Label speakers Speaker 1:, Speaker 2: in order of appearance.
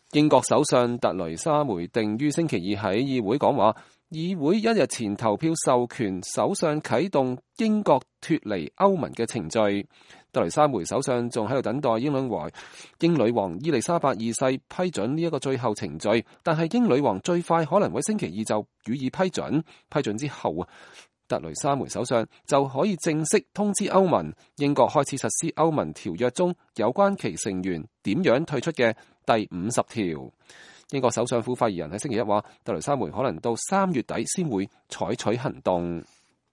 Speaker 1: 英國首相特雷莎梅定於星期二喺議會講話，議會一日前投票授權首相啟動英國脫離歐盟嘅程序。特雷莎梅首相仲喺度等待英女王伊麗莎白二世批准呢一個最後程序，但係英女王最快可能會星期二就予以批准。批准之後特雷莎梅首相就可以正式通知歐盟，英國開始實施歐盟條約中有關其成員點樣退出嘅第50條。英國首相府發言人喺星期一話，特雷莎梅可能到3月底先會採取行動。